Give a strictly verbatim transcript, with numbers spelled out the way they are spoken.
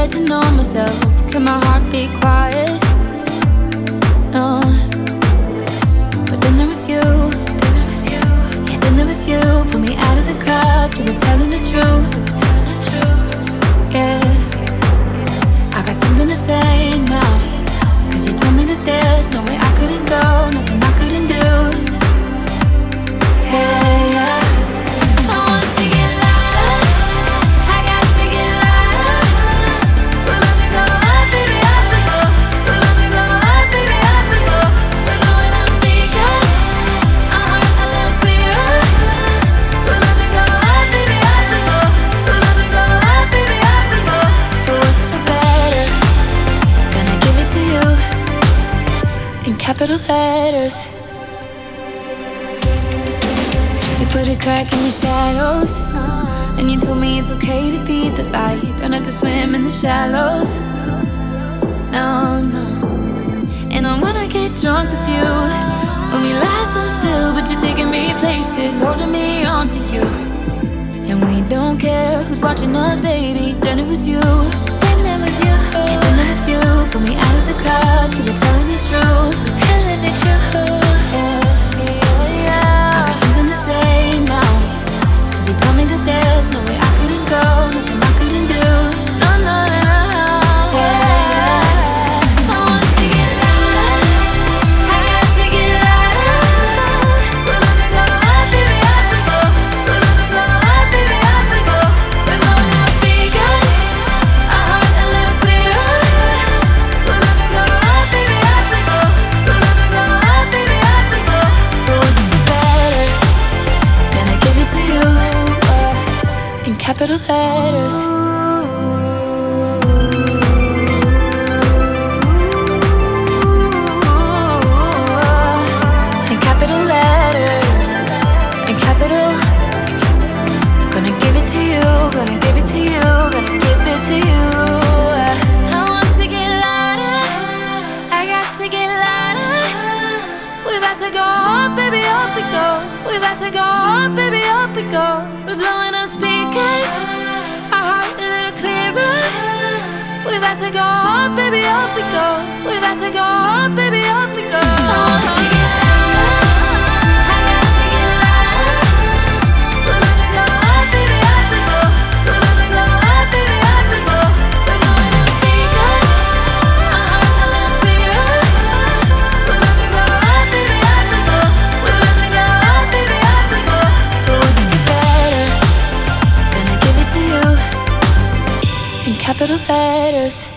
get to know myself. Can my heart be quiet? No. But then there was you, then there was you, yeah, then there was you. Pull me out of the crowd, you were telling the truth, you were telling the truth, yeah. I got something to say now, cause you told me that there's no way I couldn't go, nothing I couldn't do. Hey, yeah. I want to get louder, I got to get louder. We're about to go up, baby, up we go. We're about to go up, baby, up we go. We're blowing out speakers, our heart a little clearer. We're about to go up, baby, up we go. We're about to go up, baby, up we go. For worse or for better, gonna give it to you in capital letters. You put a crack in your shadows, and you told me it's okay to be the light. Don't have to swim in the shallows. No, no. And I wanna get drunk with you, when we lie so still, but you're taking me places, holding me on to you. And we don't care who's watching us, baby. Then it was you, then it was you, and then it was you. Pull me out of the crowd, you were telling the truth, telling the truth, yeah, yeah, yeah. I got something to say now, cause you told me that there's no way I couldn't go, nothing I couldn't do. No, no, no, no, yeah. I want to get louder, I got to get louder. We're about to go up, baby, up we go. We're about to go up, baby, up we go. We're blowing out speakers, our heart a little clearer. We're about to go up, baby, up we go. We're about to go up, baby, up we go. For worse or for better, gonna give it to you in capital letters. In capital letters, in capital. Gonna give it to you, gonna give it to you, gonna give it to you. I want to get louder, I got to get louder. We're about to go up, baby, up we go. We're about to go up, baby, up we go. We're blowing up speakers, our heart a little clearer. We're about to go up, baby, up we go. We're about to go up, baby, up we go. I want to get louder, I got to get louder. We're about to go up, baby, up we go. We're about to go up, baby, up we go. We're blowing up speakers, our heart a little clearer. We're about to go up, baby, up we go. We're about to go up, baby, up we go. For worse or for better, gonna give it to you in capital letters.